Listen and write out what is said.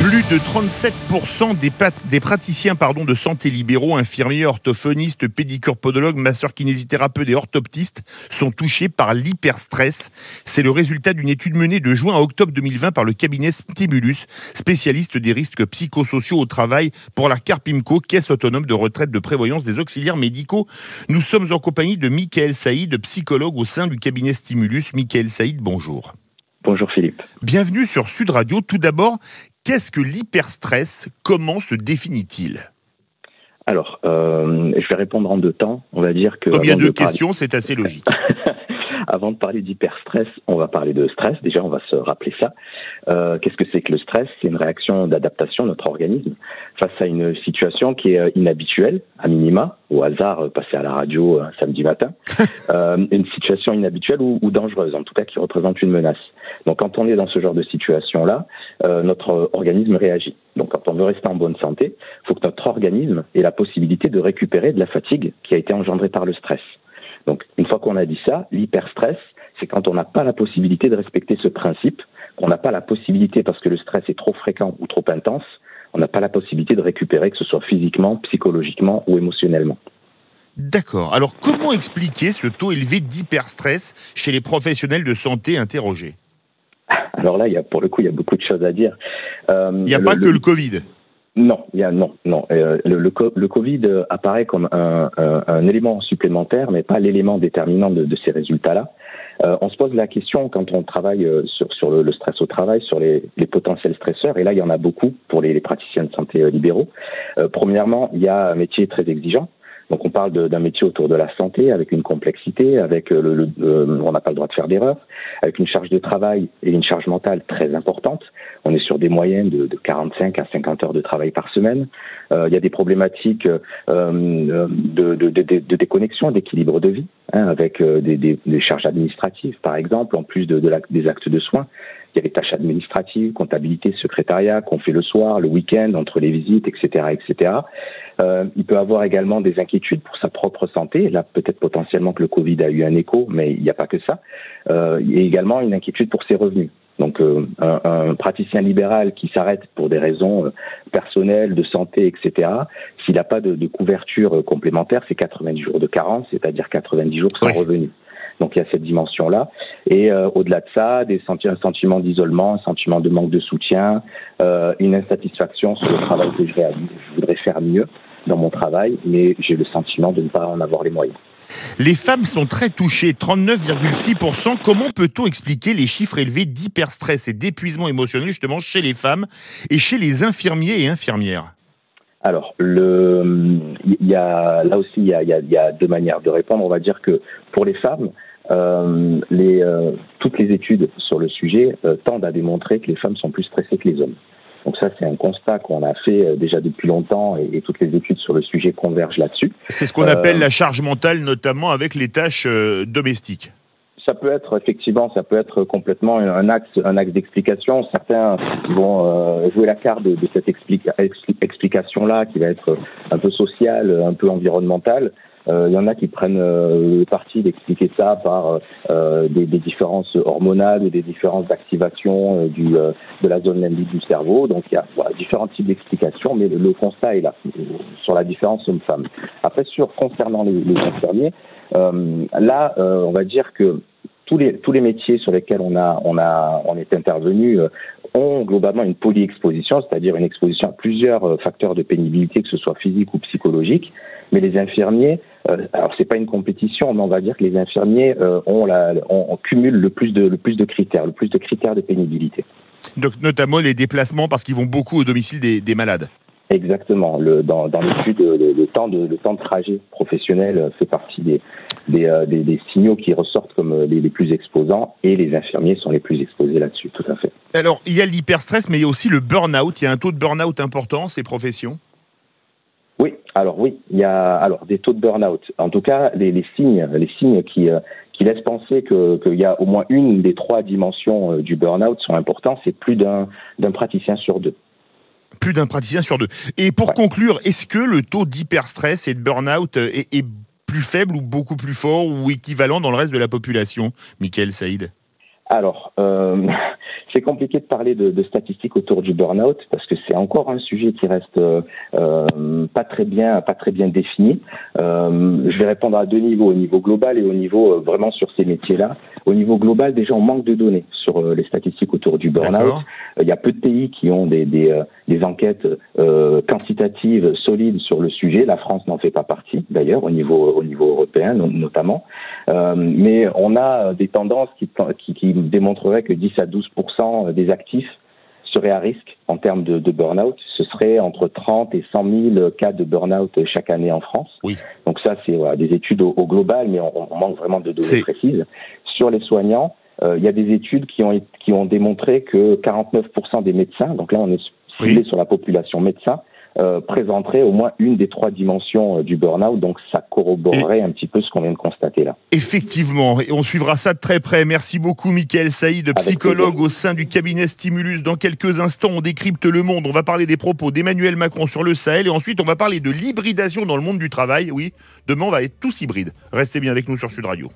Plus de 37% des praticiens de santé libéraux, infirmiers, orthophonistes, pédicures, podologues, masseurs kinésithérapeutes et orthoptistes sont touchés par l'hyperstress. C'est le résultat d'une étude menée de juin à octobre 2020 par le cabinet Stimulus, spécialiste des risques psychosociaux au travail pour la Carpimco, caisse autonome de retraite de prévoyance des auxiliaires médicaux. Nous sommes en compagnie de Michael Saïd, psychologue au sein du cabinet Stimulus. Michael Saïd, bonjour. Bonjour Philippe. Bienvenue sur Sud Radio. Tout d'abord, qu'est-ce que l'hyperstress ? Comment se définit-il ? Alors, je vais répondre en deux temps. On va dire que... Comme il y a deux questions, c'est assez logique. Avant de parler d'hyperstress, on va parler de stress. Déjà, on va se rappeler ça. Qu'est-ce que c'est que le stress ? C'est une réaction d'adaptation de notre organisme face à une situation qui est inhabituelle, à minima, au hasard, passé à la radio un samedi matin. Une situation inhabituelle ou dangereuse, en tout cas qui représente une menace. Donc, quand on est dans ce genre de situation-là, notre organisme réagit. Donc, quand on veut rester en bonne santé, il faut que notre organisme ait la possibilité de récupérer de la fatigue qui a été engendrée par le stress. Donc, une fois qu'on a dit ça, l'hyperstress, c'est quand on n'a pas la possibilité de respecter ce principe, qu'on n'a pas la possibilité, parce que le stress est trop fréquent ou trop intense, on n'a pas la possibilité de récupérer, que ce soit physiquement, psychologiquement ou émotionnellement. D'accord. Alors, comment expliquer ce taux élevé d'hyperstress chez les professionnels de santé interrogés ? Alors là, pour le coup, il y a beaucoup de choses à dire. Il n'y a pas que le Covid. Non. Le Covid apparaît comme un élément supplémentaire, mais pas l'élément déterminant de ces résultats-là. On se pose la question quand on travaille sur le stress au travail, sur les potentiels stresseurs, et là il y en a beaucoup pour les praticiens de santé libéraux. Premièrement, il y a un métier très exigeant. Donc on parle d'un métier autour de la santé, avec une complexité, avec on n'a pas le droit de faire d'erreur, avec une charge de travail et une charge mentale très importante. On est sur des moyennes de 45 à 50 heures de travail par semaine. Il y a des problématiques de déconnexion, d'équilibre de vie, avec des charges administratives, par exemple, en plus des actes de soins. Il y a les tâches administratives, comptabilité, secrétariat qu'on fait le soir, le week-end, entre les visites, etc., etc. Il peut avoir également des inquiétudes pour sa propre santé. Là, peut-être potentiellement que le Covid a eu un écho, mais il n'y a pas que ça. Il y a également une inquiétude pour ses revenus. Donc, un praticien libéral qui s'arrête pour des raisons personnelles, de santé, etc., s'il n'a pas de couverture complémentaire, c'est 90 jours de carence, c'est-à-dire 90 jours sans revenu. Donc il y a cette dimension-là. Et au-delà de ça, un sentiment d'isolement, un sentiment de manque de soutien, une insatisfaction sur le travail que je réalise. Je voudrais faire mieux dans mon travail, mais j'ai le sentiment de ne pas en avoir les moyens. Les femmes sont très touchées, 39,6%. Comment peut-on expliquer les chiffres élevés d'hyperstress et d'épuisement émotionnel justement chez les femmes et chez les infirmiers et infirmières ? Alors, il y a deux manières de répondre. On va dire que pour les femmes, toutes les études sur le sujet tendent à démontrer que les femmes sont plus stressées que les hommes. Donc ça, c'est un constat qu'on a fait déjà depuis longtemps et toutes les études sur le sujet convergent là-dessus. C'est ce qu'on appelle la charge mentale, notamment avec les tâches domestiques. Ça peut être complètement un axe d'explication. Certains vont jouer la carte de cette explication-là, qui va être un peu sociale, un peu environnementale. Il y en a qui prennent le parti d'expliquer ça par des différences hormonales ou des différences d'activation de la zone limbique du cerveau. Donc il y a différents types d'explications, mais le constat est là, sur la différence homme-femme. Après, concernant les infirmiers, on va dire que tous les métiers sur lesquels on est intervenu ont globalement une polyexposition, c'est-à-dire une exposition à plusieurs facteurs de pénibilité, que ce soit physique ou psychologique. Mais les infirmiers, alors c'est pas une compétition, mais on va dire que les infirmiers on cumule le plus de critères de pénibilité. Donc notamment les déplacements, parce qu'ils vont beaucoup au domicile des malades. Exactement. Dans l'étude, le temps de trajet professionnel fait partie des signaux qui ressortent comme les plus exposants, et les infirmiers sont les plus exposés là-dessus, tout à fait. Alors, il y a l'hyperstress, mais il y a aussi le burn-out. Il y a un taux de burn-out important, ces professions ? Oui, il y a des taux de burn-out. En tout cas, les signes qui laissent penser qu'il y a au moins une des trois dimensions du burn-out sont importants. C'est plus d'un praticien sur deux. Plus d'un praticien sur deux. Et pour conclure, est-ce que le taux d'hyperstress et de burn-out est plus faible ou beaucoup plus fort ou équivalent dans le reste de la population, Michael Saïd ? Alors, C'est compliqué de parler de statistiques autour du burn-out parce que c'est encore un sujet qui reste pas très bien défini. Je vais répondre à deux niveaux, au niveau global et au niveau vraiment sur ces métiers-là. Au niveau global, déjà, on manque de données sur les statistiques autour du burn-out. D'accord. Il y a peu de pays qui ont des enquêtes quantitatives solides sur le sujet. La France n'en fait pas partie, d'ailleurs, au niveau européen notamment. Mais on a des tendances qui démontreraient que 10 à 12% des actifs seraient à risque en termes de burn-out. Ce serait entre 30 et 100 000 cas de burn-out chaque année en France. Oui. Donc ça, c'est des études au global, mais on manque vraiment de données précises. Sur les soignants, il y a des études qui ont démontré que 49% des médecins, donc là on est ciblé sur la population médecin, présenterait au moins une des 3 dimensions du burn-out, donc ça corroborerait un petit peu ce qu'on vient de constater là. Effectivement, et on suivra ça de très près. Merci beaucoup Mickaël Saïd, psychologue au sein du cabinet Stimulus. Dans quelques instants, on décrypte le monde. On va parler des propos d'Emmanuel Macron sur le Sahel et ensuite on va parler de l'hybridation dans le monde du travail. Oui, demain on va être tous hybrides. Restez bien avec nous sur Sud Radio.